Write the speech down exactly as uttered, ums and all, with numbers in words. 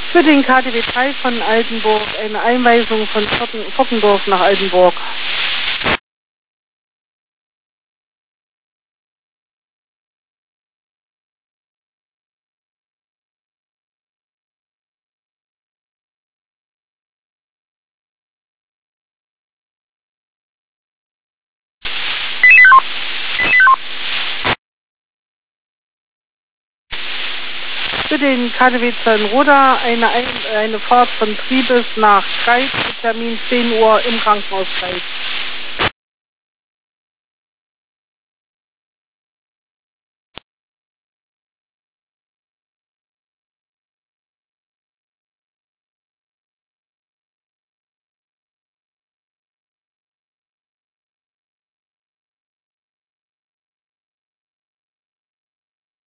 Für den K D W drei von Altenburg eine Einweisung von Fockendorf nach Altenburg. Für den K D W Zöllenroda eine, eine Fahrt von Triebes nach Greiz mit Termin zehn Uhr im Krankenhaus Greiz.